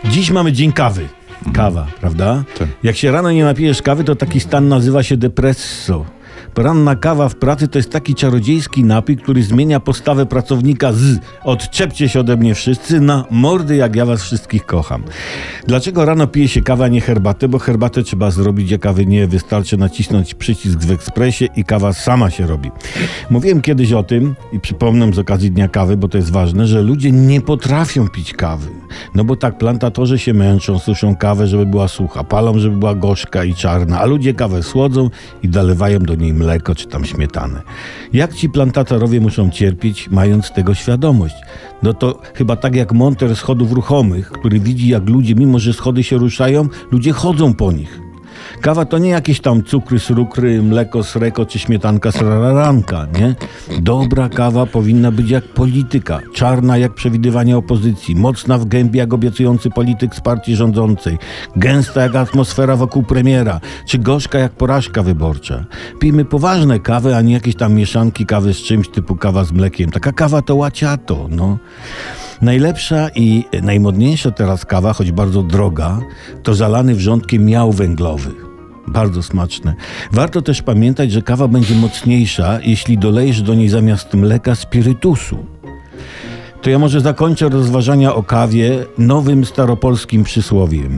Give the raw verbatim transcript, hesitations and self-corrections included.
Dziś mamy dzień kawy. Kawa, prawda? Tak. Jak się rano nie napijesz kawy, to taki stan nazywa się depresso. Poranna kawa w pracy to jest taki czarodziejski napój, który zmienia postawę pracownika z odczepcie się ode mnie wszyscy na mordy, jak ja was wszystkich kocham. Dlaczego rano pije się kawę, a nie herbatę? Bo herbatę trzeba zrobić, a kawy nie. Wystarczy nacisnąć przycisk w ekspresie i kawa sama się robi. Mówiłem kiedyś o tym i przypomnę z okazji Dnia Kawy, bo to jest ważne, że ludzie nie potrafią pić kawy. No bo tak, plantatorzy się męczą, suszą kawę, żeby była sucha, palą, żeby była gorzka i czarna, a ludzie kawę słodzą i dolewają do niej mleko czy tam śmietanę. Jak ci plantatorowie muszą cierpieć, mając tego świadomość? No to chyba tak jak monter schodów ruchomych, który widzi, jak ludzie, mimo że schody się ruszają, ludzie chodzą po nich. Kawa to nie jakieś tam cukry, srukry, mleko, sreko czy śmietanka, sraranka, nie? Dobra kawa powinna być jak polityka, czarna jak przewidywanie opozycji, mocna w gębie jak obiecujący polityk z partii rządzącej, gęsta jak atmosfera wokół premiera, czy gorzka jak porażka wyborcza. Pijmy poważne kawy, a nie jakieś tam mieszanki kawy z czymś typu kawa z mlekiem. Taka kawa to łaciato, no. Najlepsza i najmodniejsza teraz kawa, choć bardzo droga, to zalany wrzątkiem miał węglowy. Bardzo smaczne. Warto też pamiętać, że kawa będzie mocniejsza, jeśli dolejesz do niej zamiast mleka spirytusu. To ja może zakończę rozważania o kawie nowym staropolskim przysłowiem.